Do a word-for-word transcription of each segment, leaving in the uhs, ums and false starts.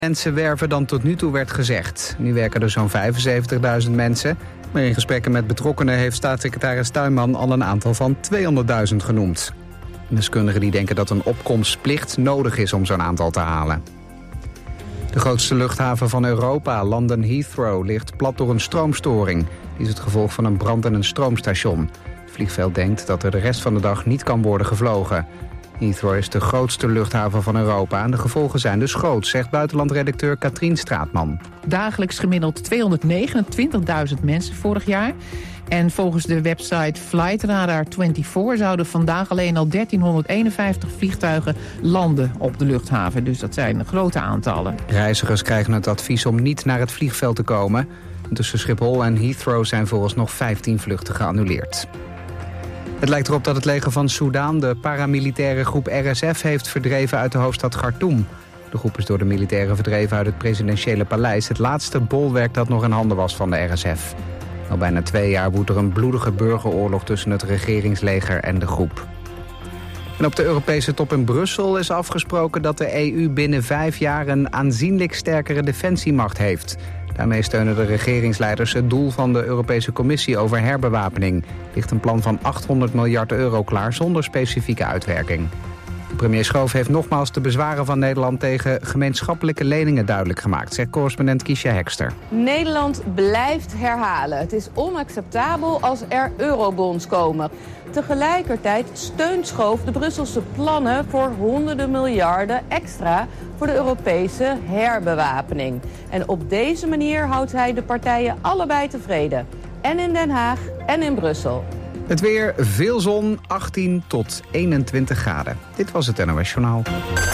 mensen werven dan tot nu toe werd gezegd. Nu werken er zo'n vijfenzeventigduizend mensen. Maar in gesprekken met betrokkenen heeft staatssecretaris Tuinman al een aantal van tweehonderdduizend genoemd. Deskundigen die denken dat een opkomstplicht nodig is om zo'n aantal te halen. De grootste luchthaven van Europa, London Heathrow, ligt plat door een stroomstoring. Die is het gevolg van een brand in een stroomstation. Het vliegveld denkt dat er de rest van de dag niet kan worden gevlogen. Heathrow is de grootste luchthaven van Europa en de gevolgen zijn dus groot, zegt buitenlandredacteur Katrien Straatman. Dagelijks gemiddeld tweehonderdnegenentwintigduizend mensen vorig jaar. En volgens de website Flightradar vierentwintig zouden vandaag alleen al dertienhonderdeenenvijftig vliegtuigen landen op de luchthaven. Dus dat zijn grote aantallen. Reizigers krijgen het advies om niet naar het vliegveld te komen. Tussen Schiphol en Heathrow zijn vooralsnog vijftien vluchten geannuleerd. Het lijkt erop dat het leger van Soedan de paramilitaire groep R S F heeft verdreven uit de hoofdstad Khartoum. De groep is door de militairen verdreven uit het presidentiële paleis, het laatste bolwerk dat nog in handen was van de R S F. Al bijna twee jaar woedt er een bloedige burgeroorlog tussen het regeringsleger en de groep. En op de Europese top in Brussel is afgesproken dat de E U binnen vijf jaar een aanzienlijk sterkere defensiemacht heeft. Daarmee steunen de regeringsleiders het doel van de Europese Commissie over herbewapening. Er ligt een plan van achthonderd miljard euro klaar zonder specifieke uitwerking. Premier Schoof heeft nogmaals de bezwaren van Nederland tegen gemeenschappelijke leningen duidelijk gemaakt, zegt correspondent Kiesja Hekster. Nederland blijft herhalen. Het is onacceptabel als er eurobonds komen. Tegelijkertijd steunt Schoof de Brusselse plannen voor honderden miljarden extra voor de Europese herbewapening. En op deze manier houdt hij de partijen allebei tevreden. En in Den Haag en in Brussel. Het weer, veel zon, achttien tot eenentwintig graden. Dit was het N O S Journaal.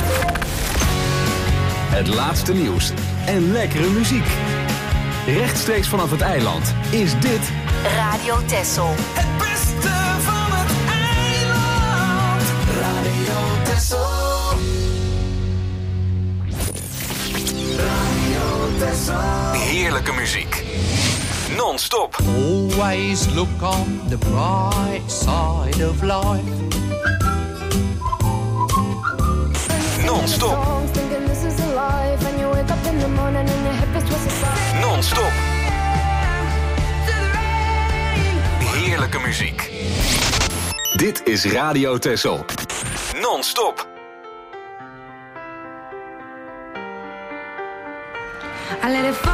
Het laatste nieuws en lekkere muziek. Rechtstreeks vanaf het eiland is dit Radio Texel. Het beste van het eiland. Radio Texel. Radio Texel. heerlijke muziek. Non-stop. Always look on the bright side of life. Non-stop. Non-stop. Heerlijke muziek. Dit is Radio Texel. Non-stop. I let it fall.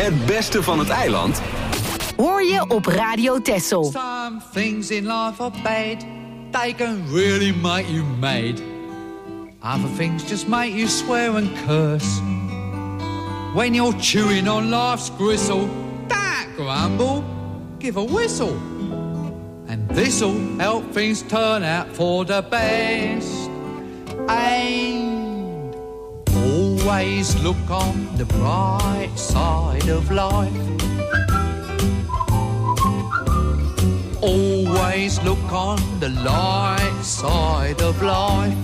Het beste van het eiland hoor je op Radio Texel. Some things in life are bad. They can really make you mad. Other things just make you swear and curse. When you're chewing on life's gristle, don't grumble, give a whistle. And this'll help things turn out for the best. And always look on the bright side of life. Always look on the light side of life.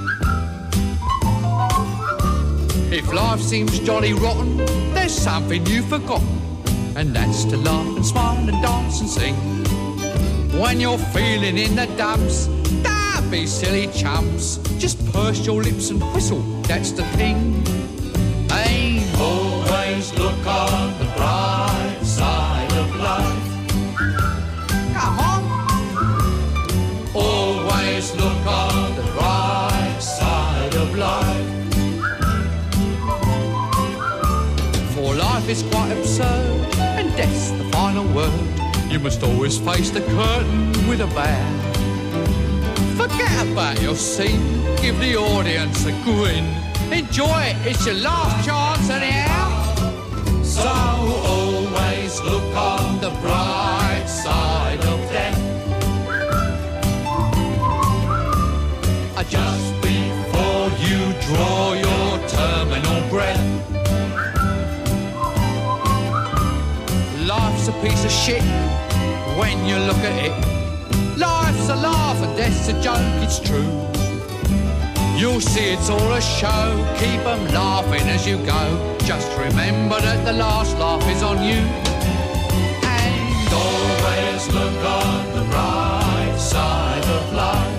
If life seems jolly rotten, there's something you've forgotten, and that's to laugh and smile and dance and sing. When you're feeling in the dumps, don't be silly chumps. Just purse your lips and whistle, that's the thing. Hey, always look on the bright side of life. Come on. Always look on the bright side of life. For life is quite absurd, and death's the final word. You must always face the curtain with a bow. Forget about your scene, give the audience a grin. Enjoy it, it's your last chance anyhow. So always look on the bright side of death. Just before you draw your terminal breath. Life's a piece of shit when you look at it. Life's a laugh and death's a joke, it's true. You'll see it's all a show, keep them laughing as you go. Just remember that the last laugh is on you. And always look on the bright side of life.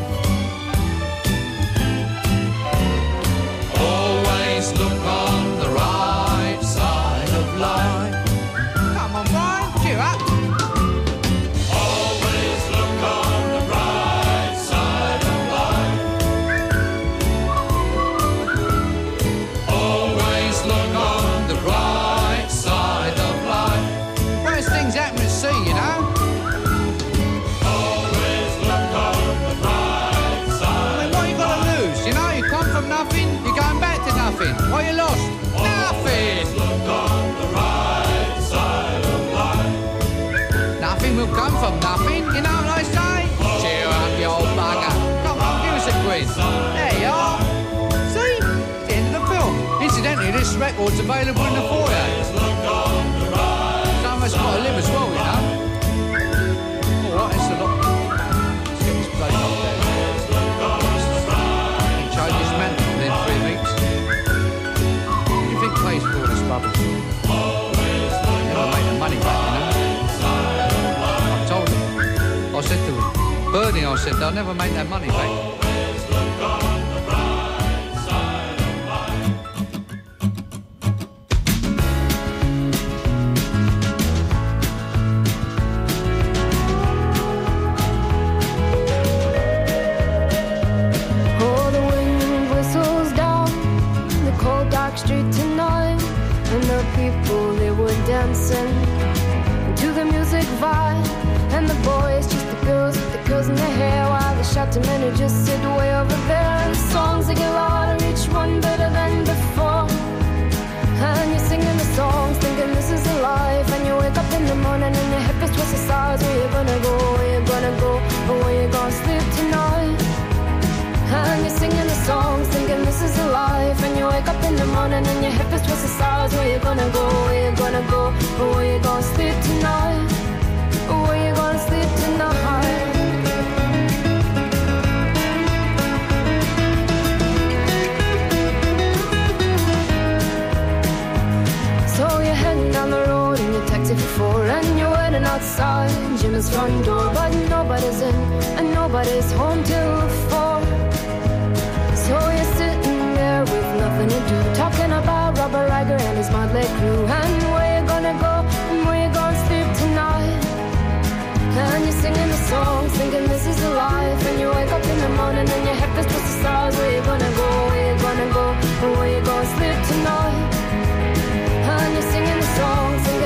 Always look on the right side of life. Come on, Brian, cheer up. Always look on the right side of life. Always look on the right side of life. Worst things happen at sea, you know. Always look on the right side. I mean, what you got to lose? You know, you come from nothing, you're going back to nothing. What you lost? Nothing. Look on the right side of life. Nothing will come from nothing, you know what I say? Cheer up, you old bugger. Come on, give us a quiz. There you are. See? It's the end of the film. Incidentally, this record's available in the foyer. Some of us got to live as well, you know. Alright, it's a lot. Let's get this place up there. Change this man within three weeks. What do you think pays for all this rubbish? Never make the money back, you know. I told him. I said to him, Bernie, I said, they'll never make that money back. Oh, the wind whistles down the cold dark street tonight, and the people, they were dancing to the music vibe, and the boys just the girls with the curls in their hair, while the shouting men who just sit way over there. And the songs they get louder, each one better than before, and you're singing the songs thinking this is a life, and you wake up in the morning and your hip is twisted sides. Where you gonna go, where you gonna go, or where you gonna sleep tonight? And you're singing the songs thinking this is a life, and you wake up in the morning and your hip is twisted sides. Where you gonna go, where you gonna go, or where you gonna sleep tonight? Or where you gonna sleep tonight? So you're heading down the road in your taxi for four, and you're waiting outside Jim's front door, but nobody's in and nobody's home till four. So you're sitting there with nothing to do, talking about Robert Riger and his motley crew, and where you gonna go and where you gonna sleep tonight? And you're singing the songs thinking this is a life, and you wake up in the morning and your head is twisted the stars. Where you gonna go, where you gonna go, and where you gonna sleep tonight? And you're singing the songs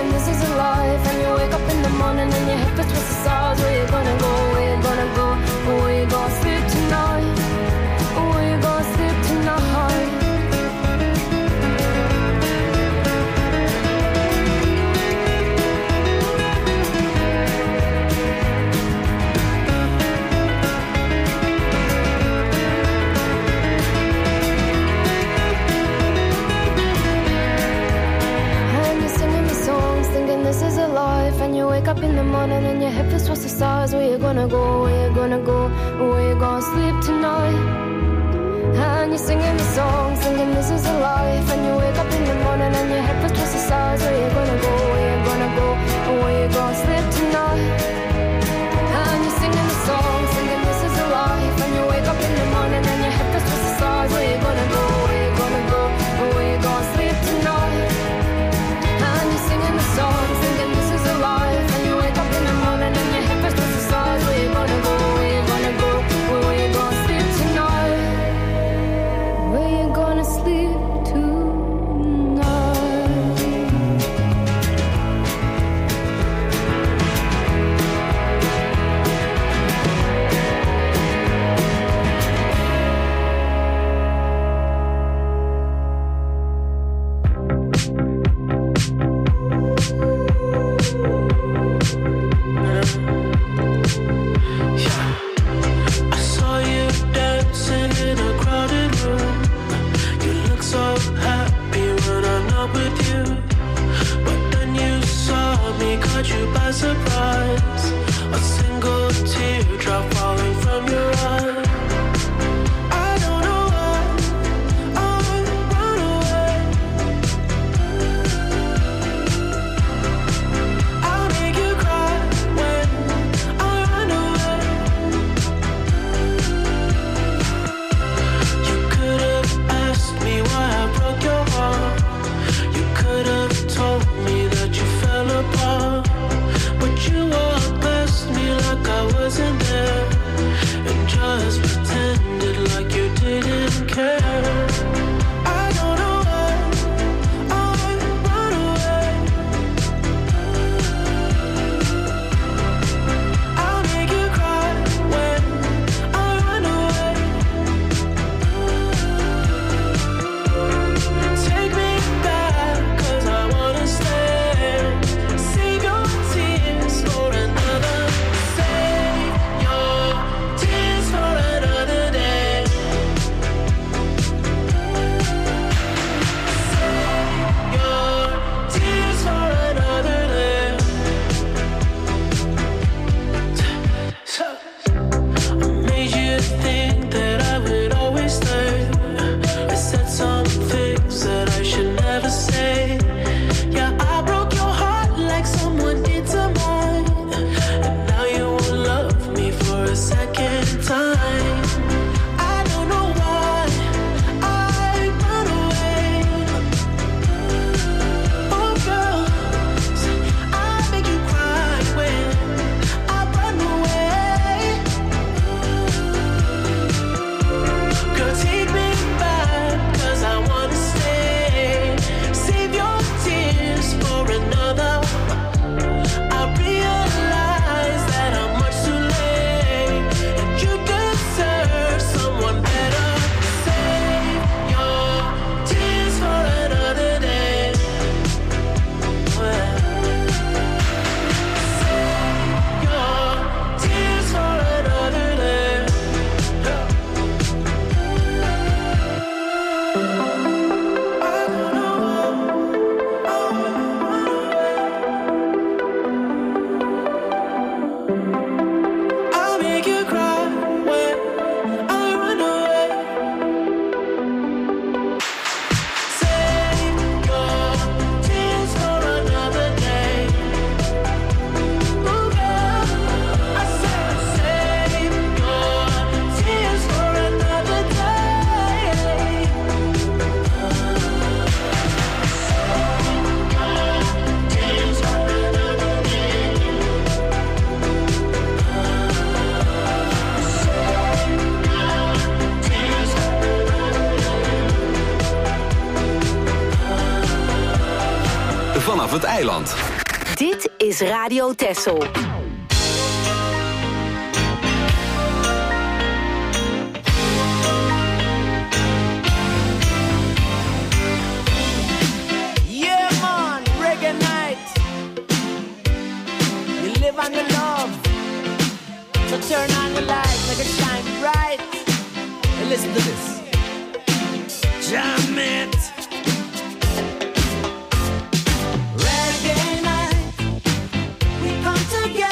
morning and your head feels towards the stars. Where you gonna go, where you gonna go, where you gonna sleep tonight? And you're singing the song, singing this is a life. And you wake up in the morning and your head feels towards the stars. Where you gonna go, where you gonna go, where you gonna sleep tonight? And you're singing the song, singing this is a life. And you wake up in the morning and your head feels towards the stars. Where you gonna go, where you gonna go, where you gonna sleep tonight? And you're singing the song, singing this is a life. And you wake up in the morning and your head feels towards the stars. Where you gonna go, where you gonna go, where you gonna sleep tonight? Where you gonna sleep tonight? Vanaf het eiland. Dit is Radio Texel. Yeah man, reggae night. You live on the love. So turn on the lights, make it shine bright. And listen to this. Jam it. Reggae night, we come together.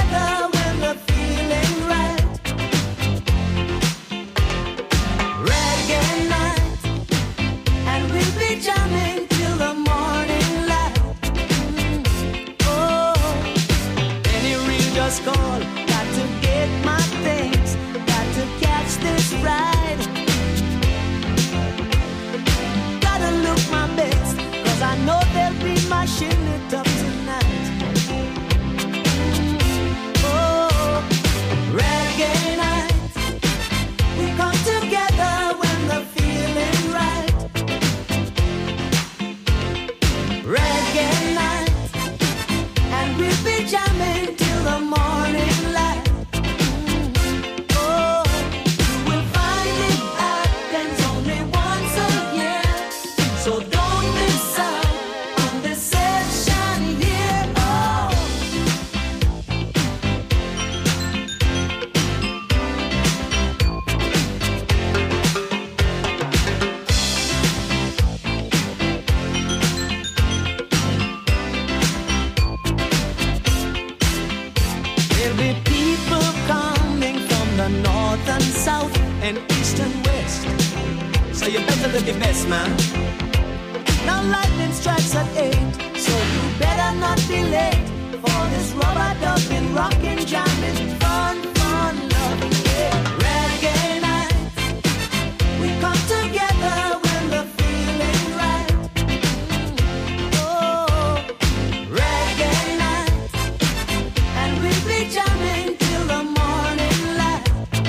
the best, man. Now lightning strikes at eight, so you better not be late for this rubber ducking, rocking, jamming, fun, fun, loving, yeah. Reggae night, we come together when the feeling's right. Oh, reggae night, and we'll be jamming till the morning light.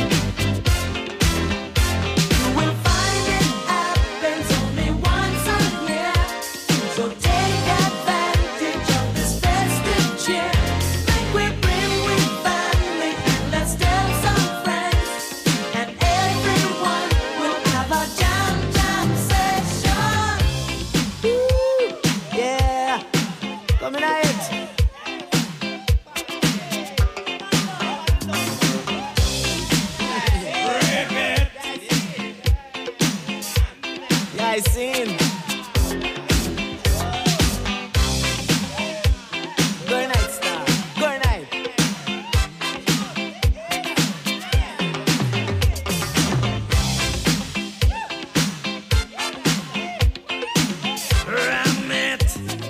You will find it happens only once a year, so take advantage of this festive cheer. Make we bring with family and let's tell some friends, and everyone will have a jam jam session. Woo, yeah, coming out. Yeah, I seen. Good night, star. Good night. Ram it.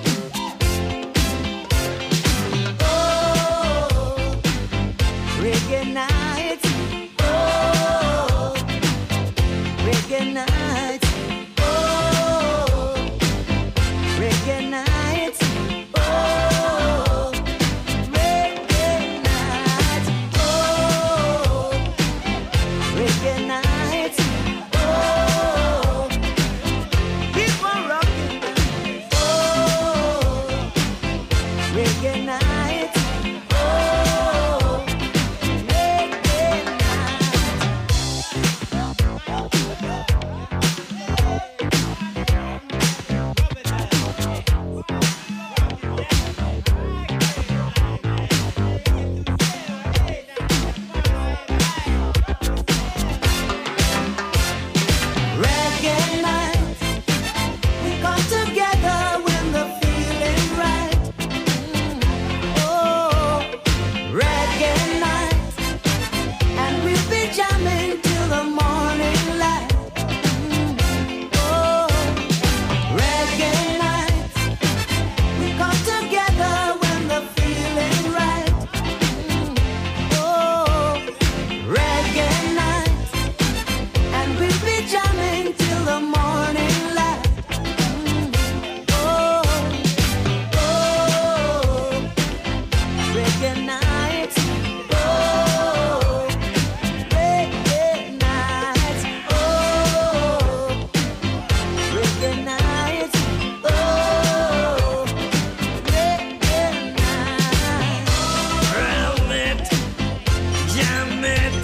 Oh, reggae night. Oh, reggae night. Oh, reggae night. Oh, reggae night. Oh, reggae night. Oh, keep on rocking. Oh, reggae night. Oh, reggae night. Reggae night, we come together when the feeling's right. Oh, reggae night, and we'll be jamming till the morning light. Oh, reggae night, we come together when the feeling's right. Oh, reggae night, and we'll be jamming till the morning light. Oh, oh, reggae night. Oh, reggae night. Oh, reggae night. Oh, reggae night. Ram it, jam it.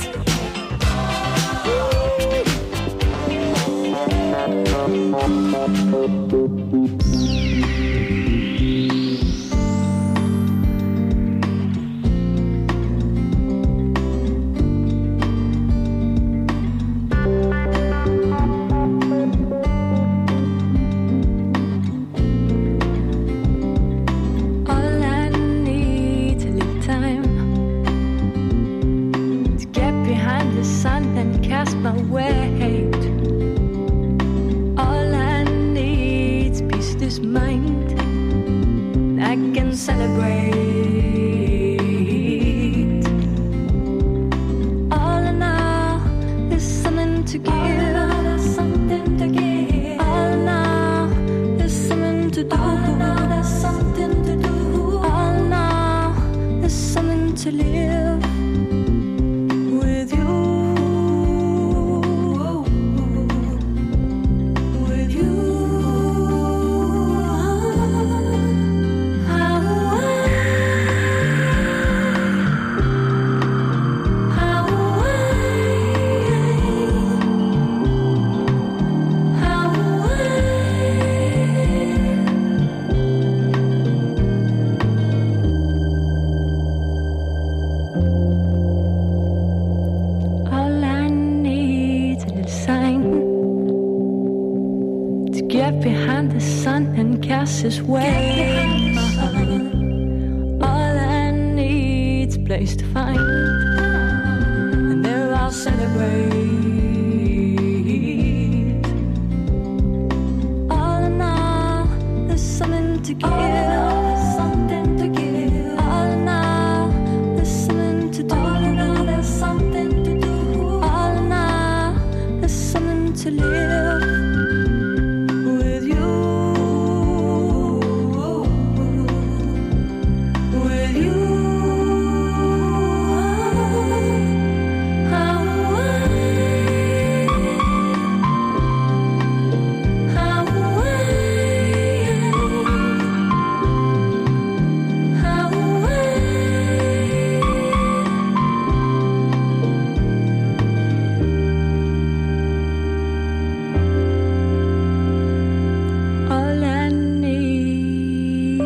All I need a little time to get behind the sun and cast my weight. All I need is peace this mind I can celebrate. All in all, there's something to give. Something to give. All in all, there's something to do. All in all, there's something to do. All in all, there's something to live with you. With you. How I, how I, how all I need is a little sign to get behind the sun and cast his way. All I need is a place to find, and there I'll celebrate. to give. There's something to give. All now, there's something to do. All now, there's something to do. All now, there's something to live with you. With you. All I need.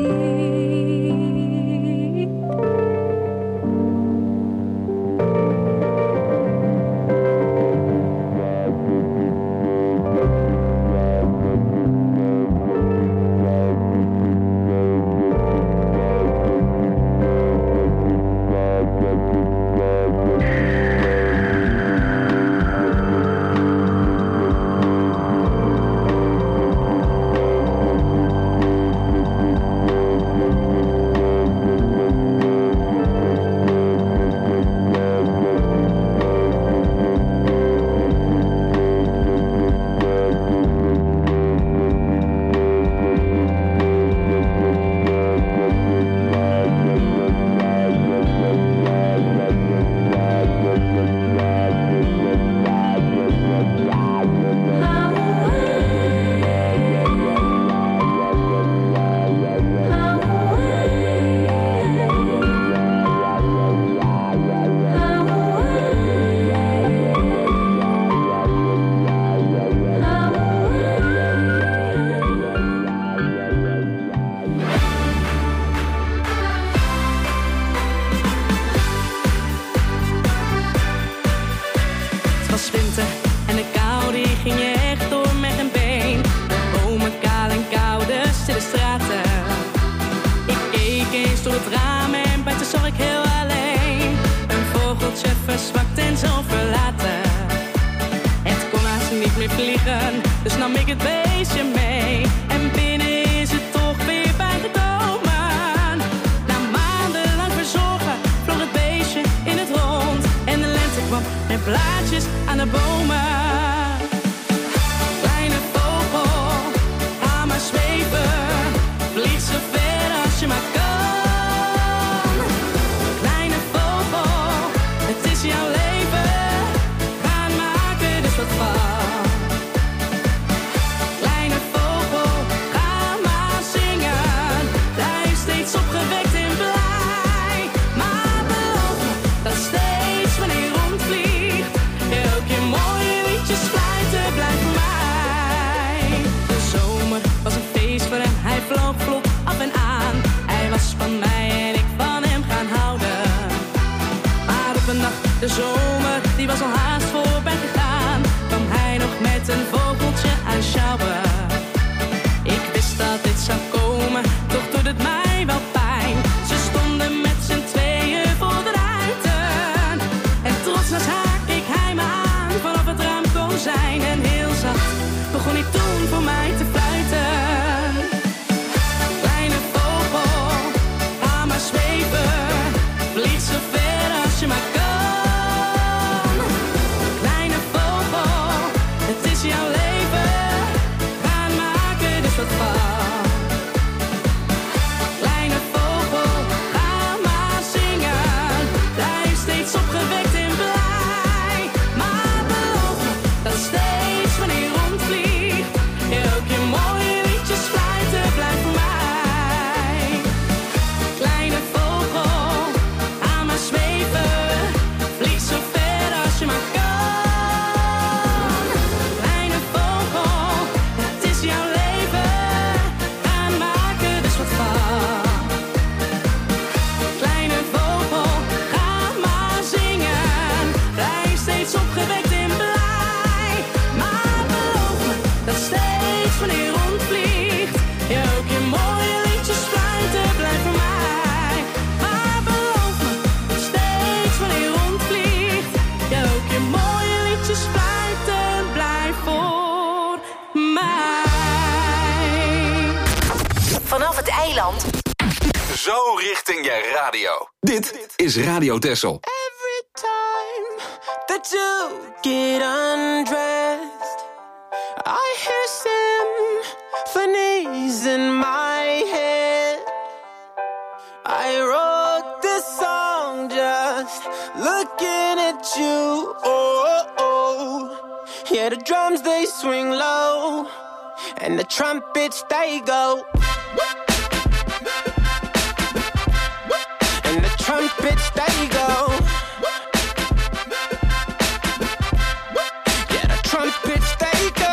Het was winter en de kou die ging je echt door met een been. Bomen kaal en koude stille straten. Ik keek eens door het raam en buiten zag ik heel alleen een vogeltje verzwakt en zo verlaten. Het kon haast niet meer vliegen, dus nam ik het beestje mee. En binnen is het toch weer bijgekomen. Na maandenlang verzorgen vloog het beestje in het rond. En de lente kwam met blaadjes aan de bomen. Kleine vogel, ga maar zweven. Vlieg zo ver als je maar kan. Kleine vogel, het is jouw leven. Ga maken dus wat van. Kleine vogel, ga maar zingen. Blijf steeds opgewekt en blij. Maar beloof me dat steeds wanneer je rondvliegt, je ook je mooie liedjes fluiten blijft voor mij. De zomer was een feest voor hem, hij vloog vlot af en aan. Hij was van mij en ik van hem gaan houden. Maar op een nacht, de zomer, die was al haast voorbij gegaan, kwam hij nog met een vogeltje aanschouwen. Ik wist dat dit zou komen, toch doet het mij wel pijn. Ze stonden met z'n tweeën voor de ruiten. En trots naast haar keek hij me aan vanaf het raamkozijn. En heel zacht begon hij toen voor mij te fluiten. Kleine vogel, ga maar zweven. Vlieg zo ver als je maar kan. Kleine vogel, het is jouw leven. Ga maken dus wat van. Kleine vogel, ga maar zingen. Blijf steeds opgewekt en blij. Maar beloof me dat steeds wanneer je rondvliegt, je ook je mooie vanaf het eiland. Zo richting je radio. Dit is Radio Texel. Every time that you get undressed, I hear symphonies in my head. I wrote this song just looking at you. Oh, oh. Yeah, the drums they swing low, and the trumpets they go. And the trumpets they go. Yeah, the trumpets they go.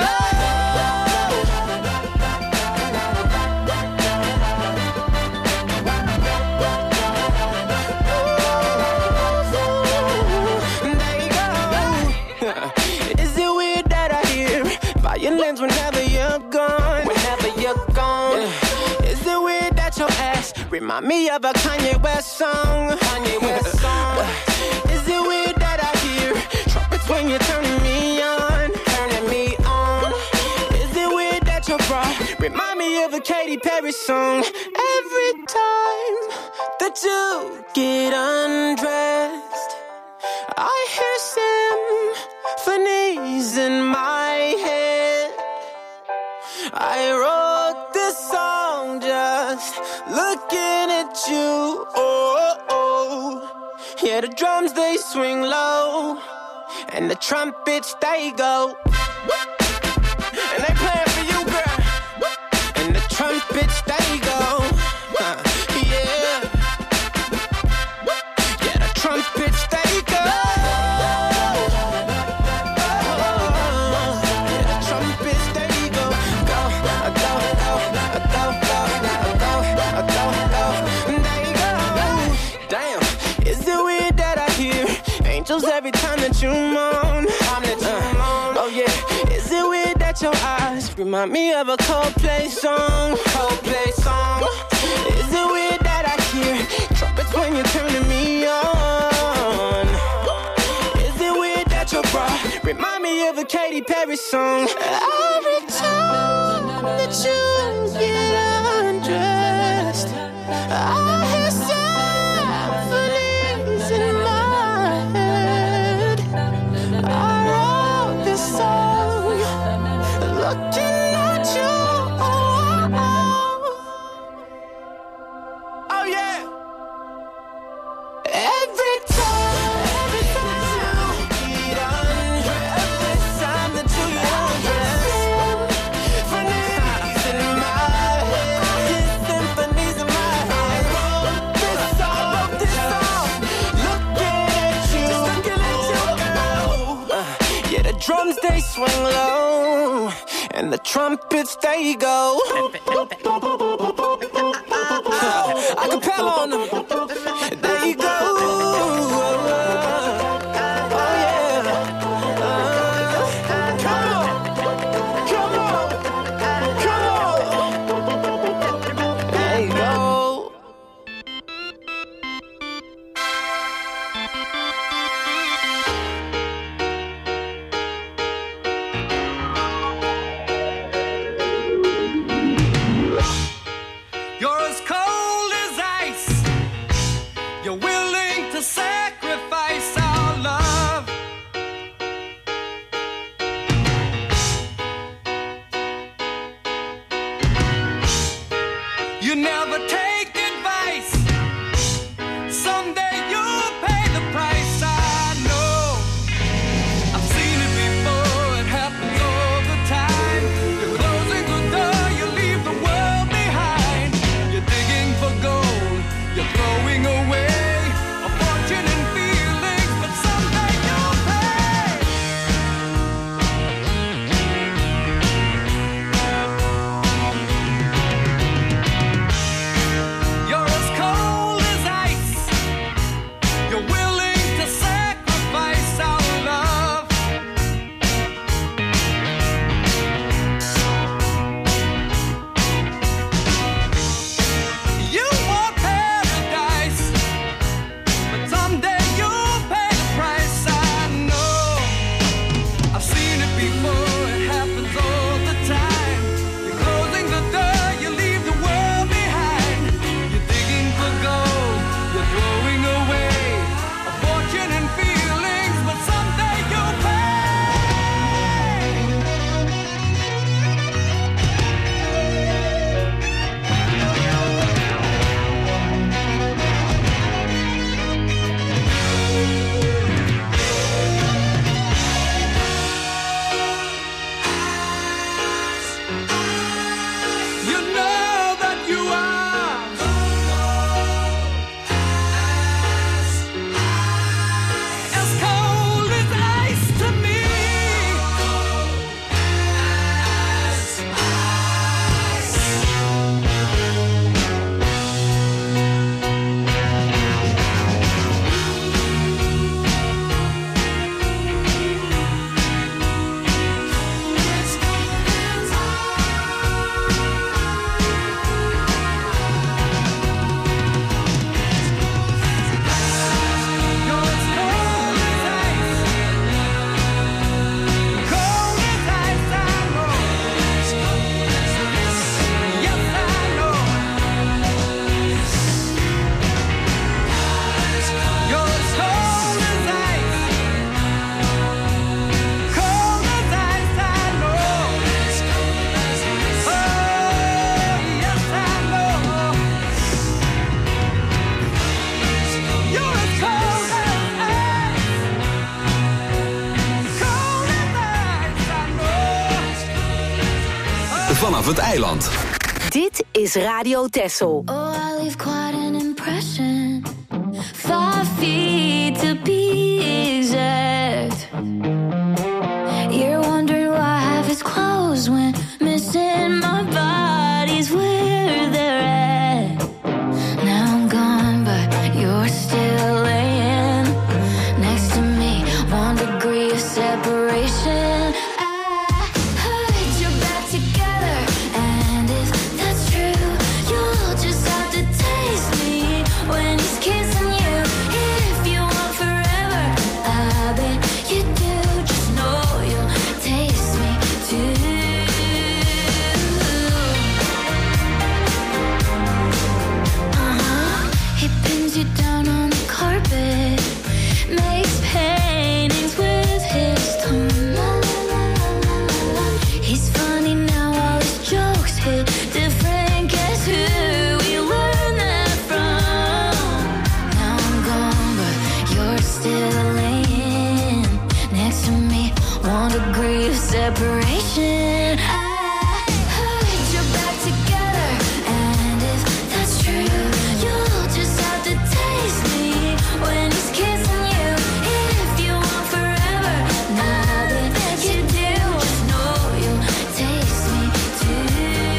Violins whenever you're gone. Whenever you're gone. Yeah. Is it weird that your ass remind me of a Kanye West song? Kanye West song. Is it weird that I hear trumpets when you're turning me on? Turning me on. Is it weird that your bra remind me of a Katy Perry song? Every time that you get undressed, I hear symphonies in my head. I wrote this song just looking at you. Oh, oh. Yeah, the drums they swing low, and the trumpets they go. And they playing for you, girl. And the trumpets they go. Uh, yeah. Yeah, the trumpets they go. Every time that you moan, time that you uh, moan. Oh yeah, is it weird that your eyes remind me of a Coldplay song? Coldplay song. Is it weird that I hear trumpets when you're turning me on? Is it weird that your bra remind me of a Katy Perry song? Every time that you get undressed, I hear symphonies in my looking at you. Oh, oh. Oh yeah. Every time, every time you get undressed, every time that you get undressed, symphonies in my head, symphonies in my head. I wrote this song, I wrote this song, looking at you, looking at you, girl. Uh, yeah, the drums they swing low, and the trumpets they go. Acapella on them. There you go. Oh yeah. Uh, come on, come on, come on. There you go. You're as cold as ice, vanaf het eiland. Dit is Radio Texel. Oh, I leave quite an impression. Five feet to be exact. You're wondering why half is closed when missing my body's where they're at. Now I'm gone, but you're still laying next to me. One degree of separation. Separation. I put you back together, and if that's true, you'll just have to taste me when he's kissing you. If you want forever, now that you do, just know you'll taste me too.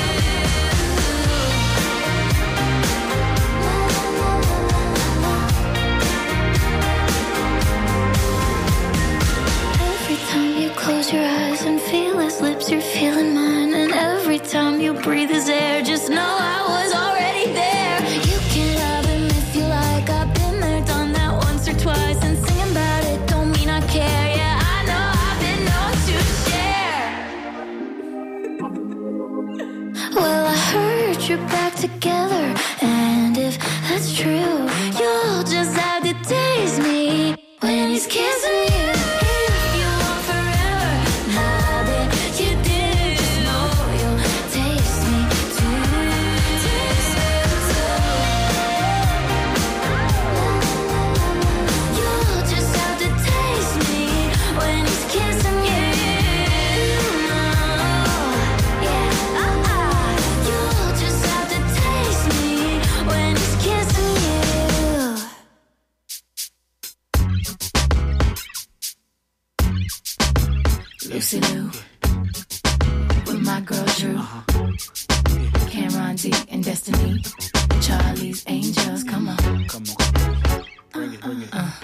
Every time you close your eyes and feel his lips, you're feeling mine. And every time you breathe his air, just know I was already there. You can have him if you like. I've been there, done that once or twice. And singing about it don't mean I care. Yeah, I know I've been known to share. Well, I heard you're back together, and if that's true, you'll just have to taste me when he's kissing you. Lucy Lou, with my girl Drew, Cameron D and Destiny, Charlie's Angels, come on. Come on. Bring it, bring it. Uh,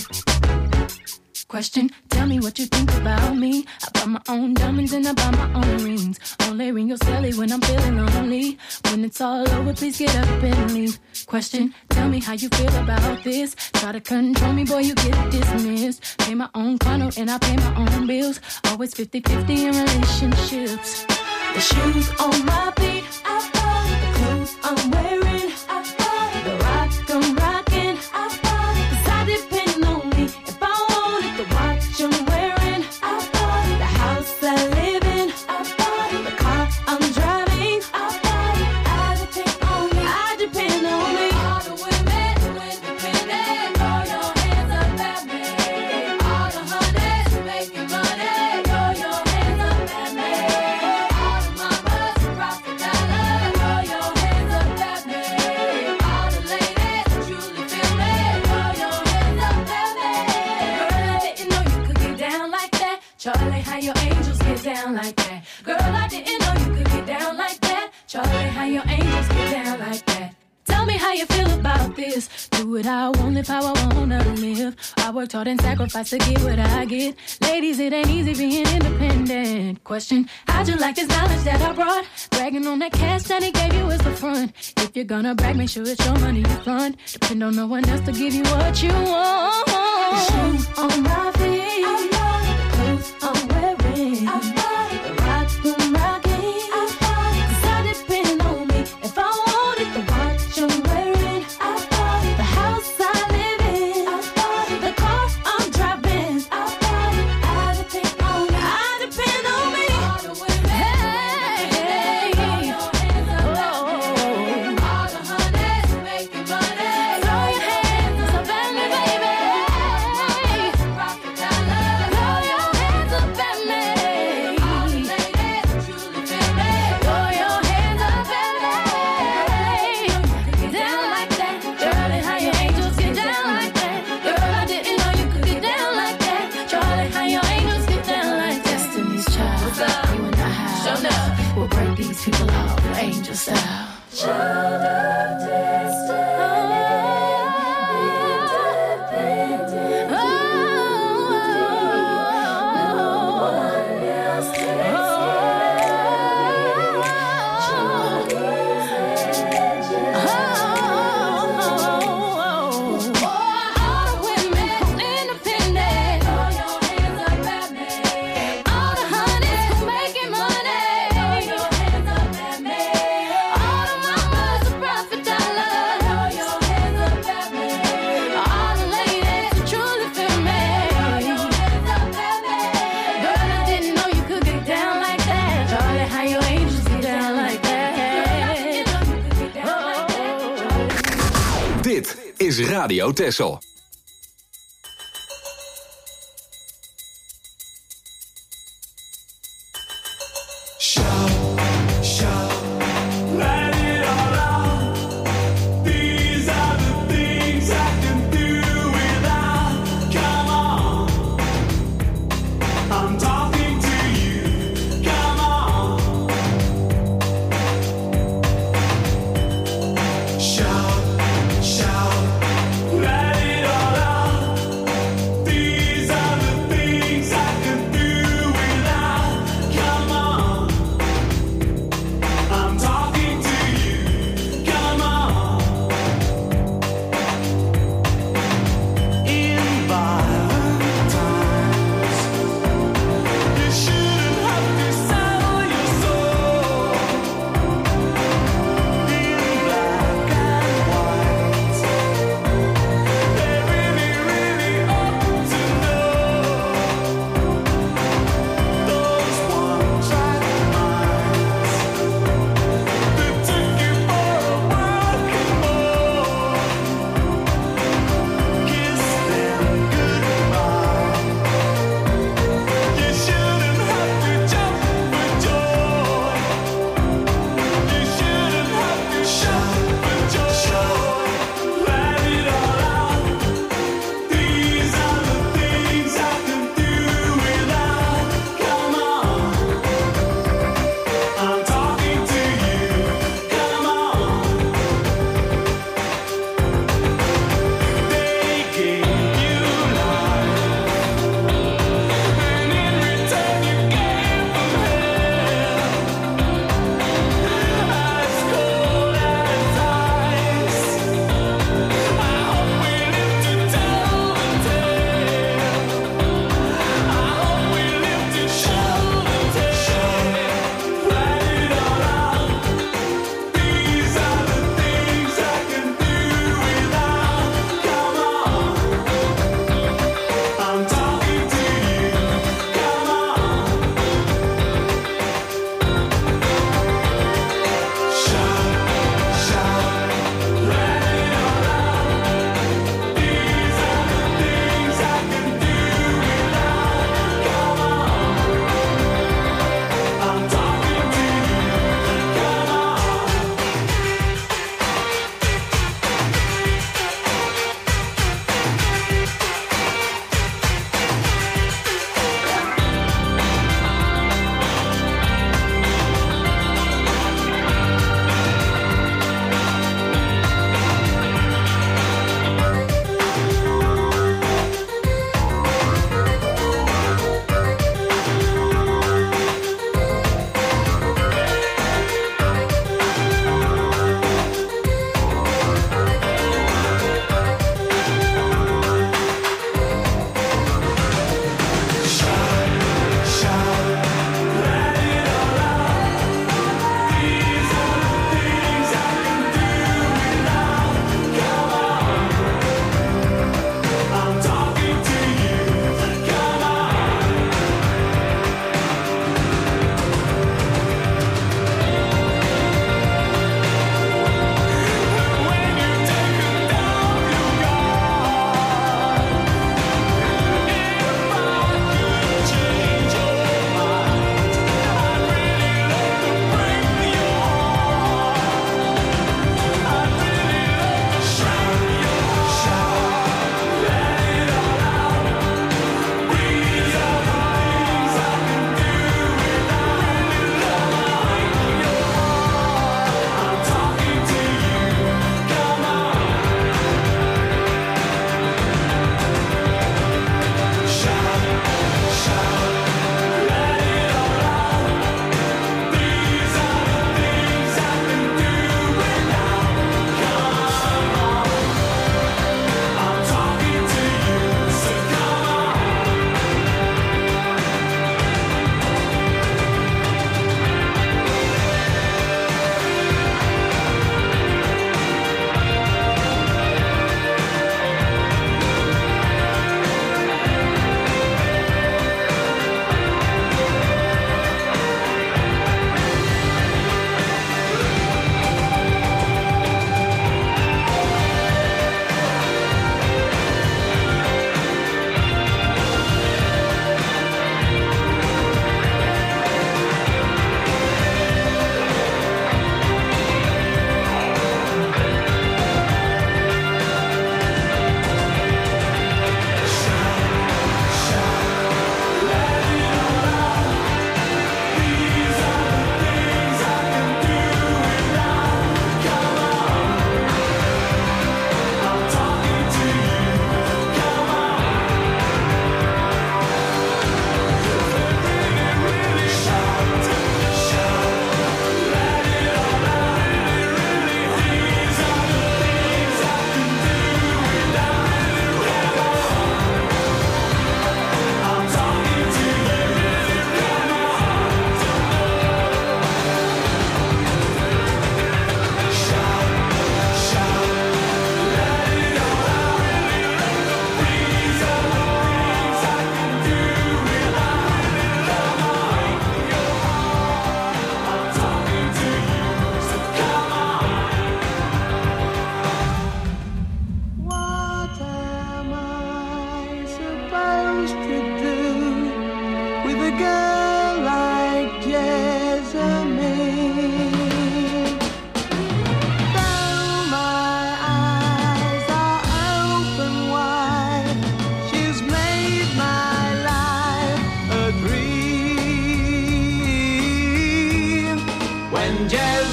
uh. Question, tell me what you think about me. I buy my own diamonds and I buy my own rings. Only ring your celly when I'm feeling lonely. When it's all over, please get up and leave. Question, tell me how you feel about this. Try to control me, boy, you get dismissed. Pay my own condo and I pay my own bills. Always fifty-fifty in relationships. The shoes on my feet, I bought it. The clothes I'm wearing, I bought it. The rock I'm rocking, I bought it. 'Cause I depend on me. If I want it, the watch I'm wearing, I bought it. The house I live in, I bought it. The car I'm driving, I bought it. I depend on me, I depend on me. All the women who independent, throw your hands up at me. All the honeys who making money, throw your hands up at me. All the mamas who rock the dollar, throw your hands up at me. All the ladies who truly feel me, throw your hands up at me. Girl, I didn't know you could get down like that. Charlie, how your angels get down like that. Girl, I didn't know you could get down like that. Charlie, how your angels get down like that. Tell me how you feel about this. Do what I want, live how I wanna live. I worked hard and sacrificed to get what I get. Ladies, it ain't easy being independent. Question, how'd you like this knowledge that I brought? Bragging on that cash that he gave you is the front. If you're gonna brag, make sure it's your money you fund. Depend on no one else to give you what you want. The shoes on my feet, I bought it. The clothes I'm wearing, I bought it. The rock I'm rocking, I bought it. 'Cause I depend on me. If I want it, the watch I'm wearing, I bought it. The house I live in, I bought it. The car I'm driving, I bought it. I depend on me, I depend on me. All the women, hey, hey, throw your hands up at me. All the honeys who making money, throw your hands up at me, baby. Rock the dollar, throw your hands up at me. these people out, angel style. Child of destiny, independent. No one else takes Dit is Radio Texel. Shout, shout, let it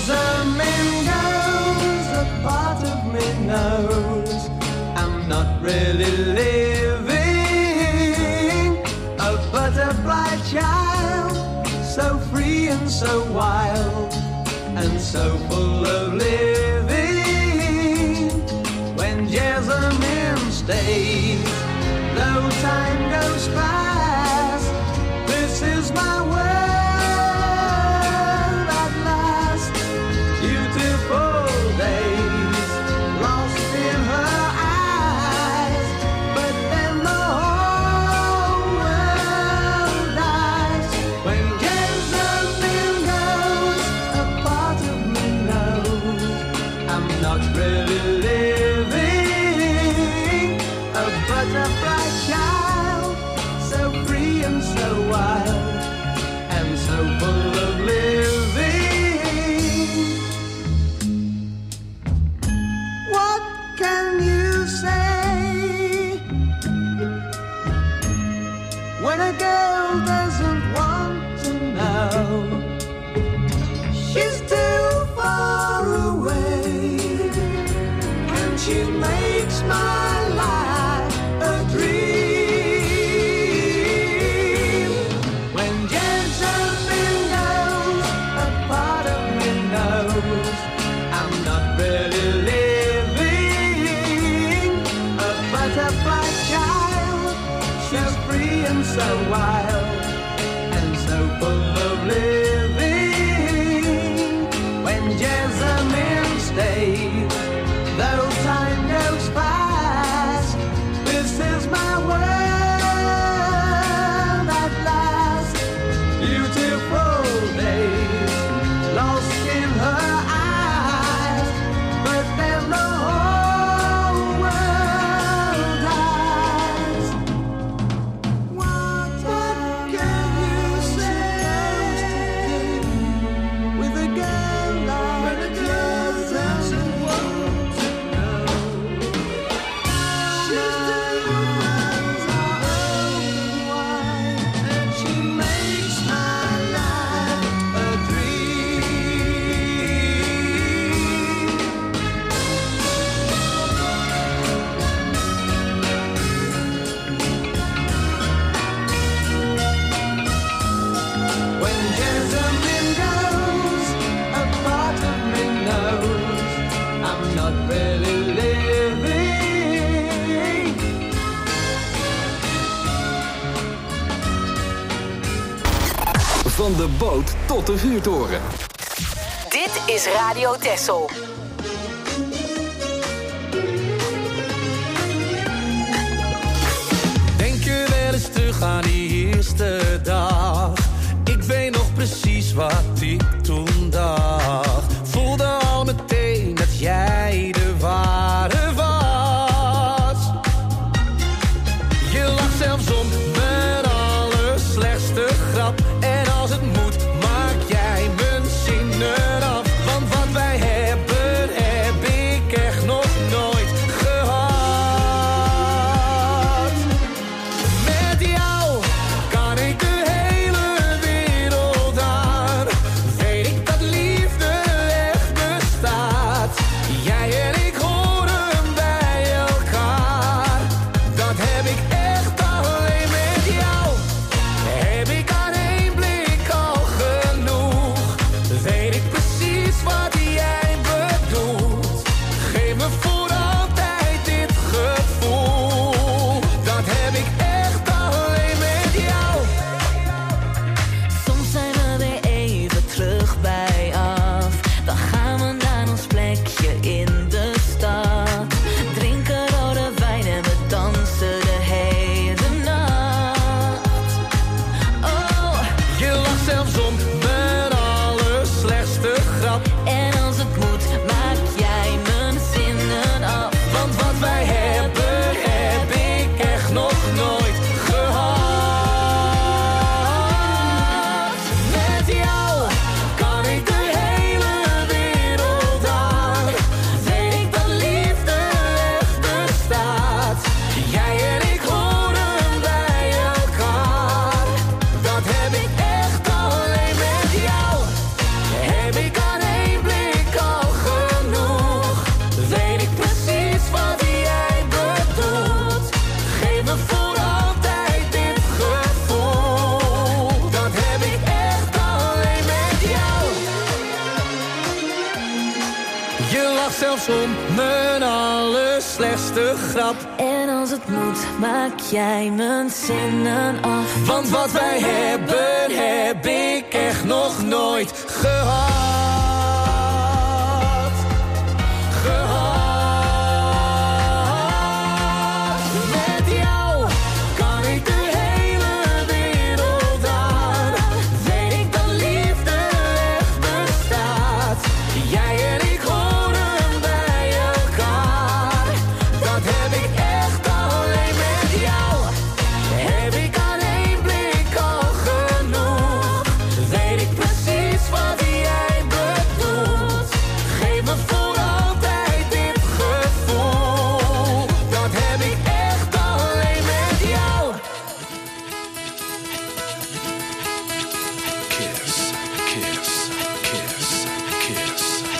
Jessamine goes, a part of me knows I'm not really living. A butterfly child, so free and so wild, and so full of living. When Jessamine stays, though time goes fast, this is my world at last. Beautiful days lost in her eyes, but then the whole world dies. When Jessamine goes, a part of me knows I'm not really living. A butterfly child, so free and so wild, and so full of living. What can you say when a girl doesn't want to know? She's too far away, and she makes my life a dream. When Jessamine goes, a part of me knows I'm not really living. A butterfly child, she's free and so wild, and so full of living. When Jessamine stays, though time goes fast, this is my world at last. Beautiful days lost in her eyes, but then the whole world dies. What can you say with a girl like Jessamine? Van de boot tot de vuurtoren. Dit is Radio Texel. Denk je wel eens terug aan die eerste dag? Ik weet nog precies wat ik toen dacht. Voelde al meteen dat jij de ware was. Je lacht zelfs om mijn allerslechtste grap. En als het moet, maak jij mijn zinnen af. Want wat wij hebben, heb ik echt nog nooit gehad. Met jou kan ik de hele wereld aan. Weet ik dat liefde echt bestaat. Jij en ik horen bij elkaar. Dat heb ik echt alleen met jou. Heb ik aan één blik al genoeg. Weet ik precies wat jij bedoelt. Geef me voor altijd dit gevoel. Dat heb ik echt alleen met jou. Soms zijn we weer even terug bij af. Dan gaan we naar ons plekje in de stad. Drinken rode wijn en we dansen de hele nacht. Oh, Je lacht zelfs om mijn allerslechtste grap. en als het moet, maak jij mijn zinnen af. Want wat wij hebben, heb ik echt nog nooit gehad. Met jou kan ik de hele wereld aan. Weet ik dat liefde echt bestaat. Jij en ik horen bij elkaar. Dat heb ik echt alleen met jou. Heb ik aan één blik Je lacht zelfs om mijn allerslechtste grap. En als het moet, maak jij mijn zinnen af. Want wat wij hebben, heb ik echt nog nooit gehad. Gehad. Met jou kan ik de hele wereld aan. Weet ik dat liefde echt bestaat. Jij en ik horen bij elkaar. Dat heb ik echt alleen met jou. Heb ik aan één blik al genoeg. Weet ik precies wat jij bedoelt. Geef me voor altijd dit gevoel. Dat heb ik echt alleen met jou. Kiss, kiss, kiss, kiss.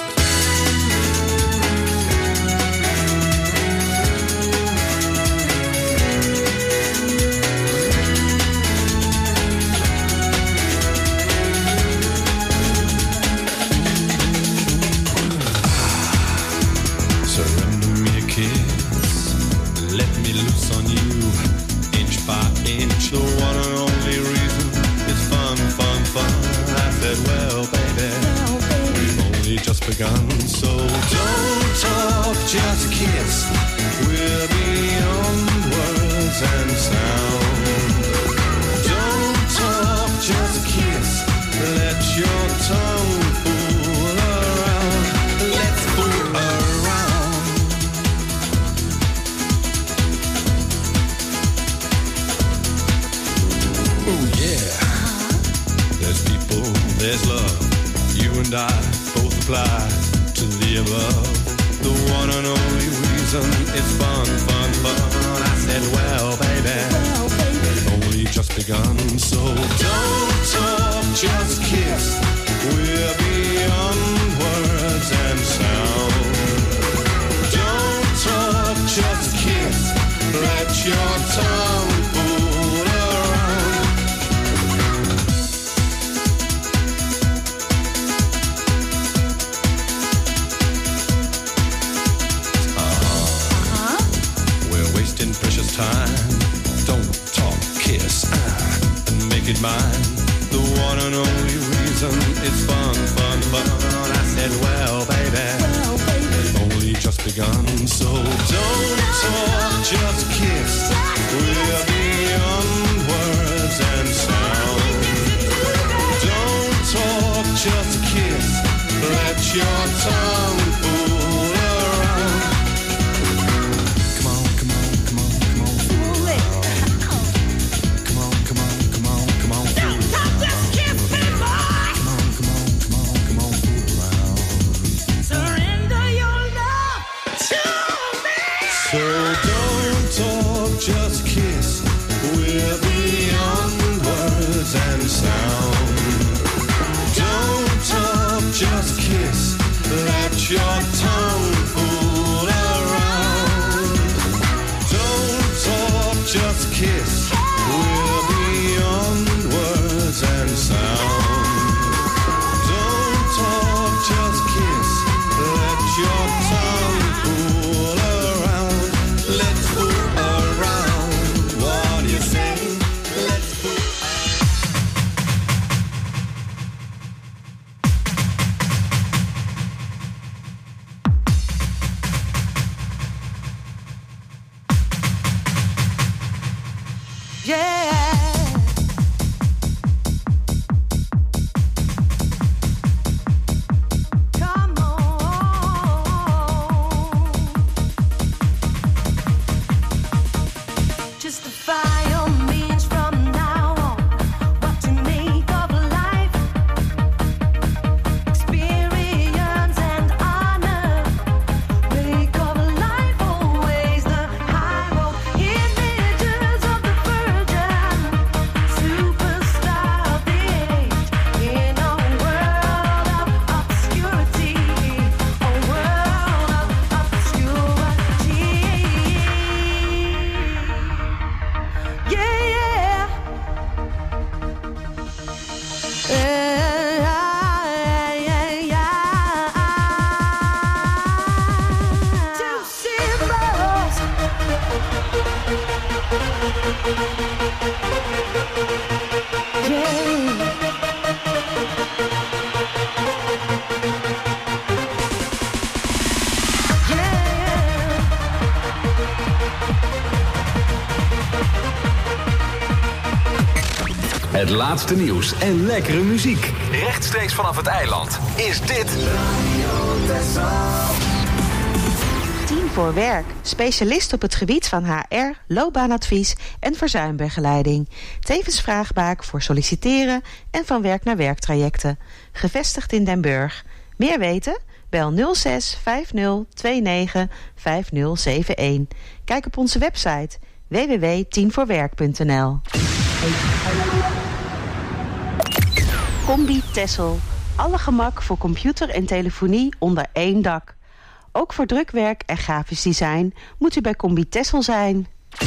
Surrender me a kiss. Let me loose on you, inch by inch. The one and only reason is fun, fun, fun. I said, well, baby, we've only just begun. So don't talk, just kiss. We're beyond words and sound. Don't talk, just kiss. Let your tongue fool around. Let's fool around. Oh yeah. There's people, there's love. You and I both apply to the above. The one and only reason is fun, fun, fun. I said, well, baby, we've only just begun. So don't talk, just kiss. We're beyond words and sound. Don't talk, just kiss. Let your tongue fool around. Uh-huh. We're wasting precious time. Don't talk, kiss, ah, and make it mine. The one and only reason is fun, fun, fun. I said, well, baby, we've only just begun. So don't talk, just kiss. We're beyond words and sound. Don't talk, just kiss. Let your tongue fool around. Come on, come on, come on, come on, fool around. Come on, come on, come on, come on, fool around. Come on, come on, come on, come on, fool around. Surrender your love to me. So don't talk, just kiss. We're beyond words and sound. Don't talk, just kiss. Let your tongue fool around. Don't talk, just kiss. We're beyond words and sound. Don't talk, just kiss. Let your tongue fool around. Let's fool around. What do you say? Let's fool. Het laatste nieuws en lekkere muziek. Rechtstreeks vanaf het eiland is dit... Team voor Werk. Specialist op het gebied van H R, loopbaanadvies en verzuimbegeleiding. Tevens vraagbaak voor solliciteren en van werk naar werktrajecten. Gevestigd in Den Burg. Meer weten? Bel nul zes vijf nul twee negen vijf nul zeven een. Kijk op onze website w w w punt team voor werk punt n l. Combi Tessel. Alle gemak voor computer en telefonie onder één dak. Ook voor drukwerk en grafisch design moet u bij Combi Tessel zijn.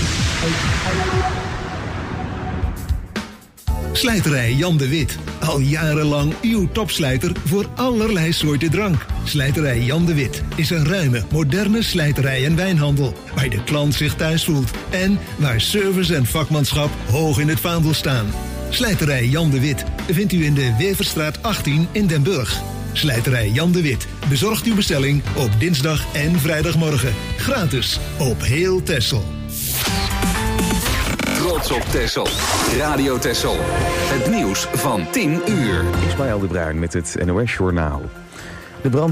Slijterij Jan de Wit. Al jarenlang uw topslijter voor allerlei soorten drank. Slijterij Jan de Wit is een ruime, moderne slijterij en wijnhandel. Waar de klant zich thuis voelt. En waar service en vakmanschap hoog in het vaandel staan. Slijterij Jan de Wit vindt u in de Weverstraat achttien in Den Burg. Slijterij Jan de Wit bezorgt uw bestelling op dinsdag en vrijdagmorgen. Gratis op heel Texel. Trots op Texel. Radio Texel. Het nieuws van tien uur. Ismaël de Bruin met het N O S Journaal. De brand